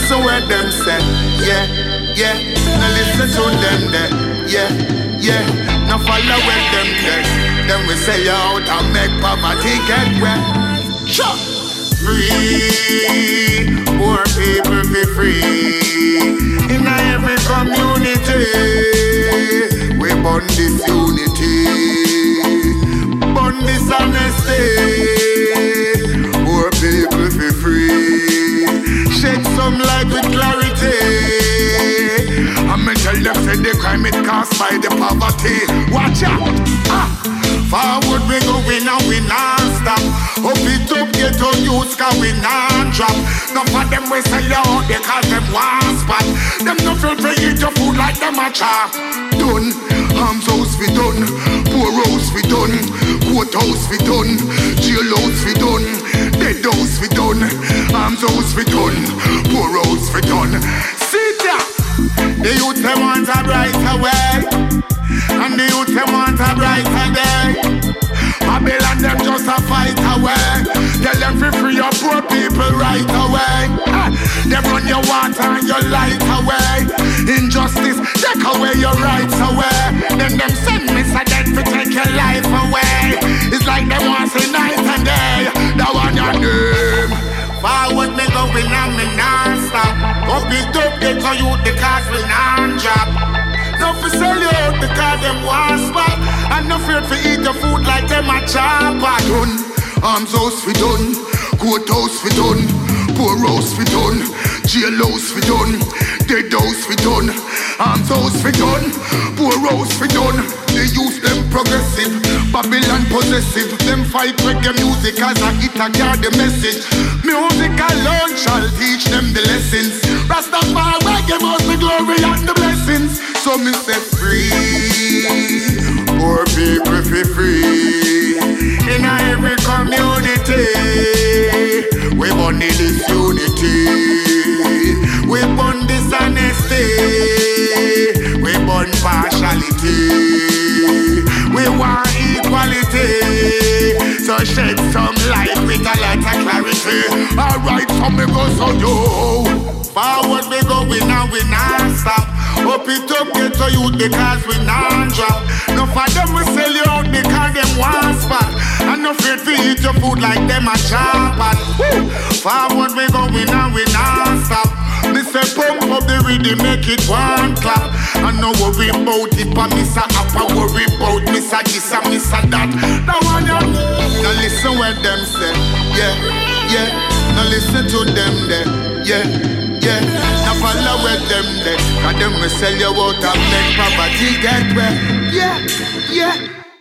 listen what them say. Yeah, yeah. Now listen to them there. Yeah, yeah. Now follow what them say. Then we sell you out and make poverty get wet. Sure. Free, poor people be free. In every community, we burn this unity, burn this honesty. Poor people be free. Shed some light with clarity. I'ma tell them say the crime it caused by the poverty. Watch out! Forward we going and we non-stop. Up it up, get on youths cause we non-drop. None of them we sell you out because them want spot. Them no feel to eat your food like them a chop. Done, arms house we done, poor house we done, court house we done, jail house we done, dead house we done, arms house we done, poor house we done. See ya! The youth them want a brighter way, and the youth them want a brighter day. Babylon them just a fight away. Tell them free your poor people right away. They run your water and your light away. Injustice, take away your rights away. Then them send me so dead to take your life away. It's like them want say night and day. That one your name. Forward me going and me non-stop. Up it up, get to you because we non-drop. No for sell you out because them want spot. And no fear for eat your food like them a chopper. Done, arms house we done, court house we done, poor house we done, jail house we done, dead house we done, arms house we done, poor house we done. They use them progressive, Babylon possessive. Them fight reggae music as a hit a carry the message. Music alone shall teach them the lessons. Rastafari reggae must be glory and the blessings. So me say free, poor people feel free. In every community, we burn this unity, we burn dishonesty, we burn partiality, we want equality. So shed some light with a lot of clarity. Alright, so me go so yo. Forward we going and we non-stop. Up it up, get to you because we non-drop. No for them we sell you out because them want spot. And no fear to eat your food like them a chopper. Forward we going and we non-stop. Me say pump up the rhythm, make it one clap. And no worry about it, but Mr. Appa worry about Mr. This and Mr. That. Now one you now listen what them say. Yeah, yeah. Now listen to them there. Yeah, yeah. Now follow with them there. Cause them will sell you out and make poverty get wet. Yeah, yeah.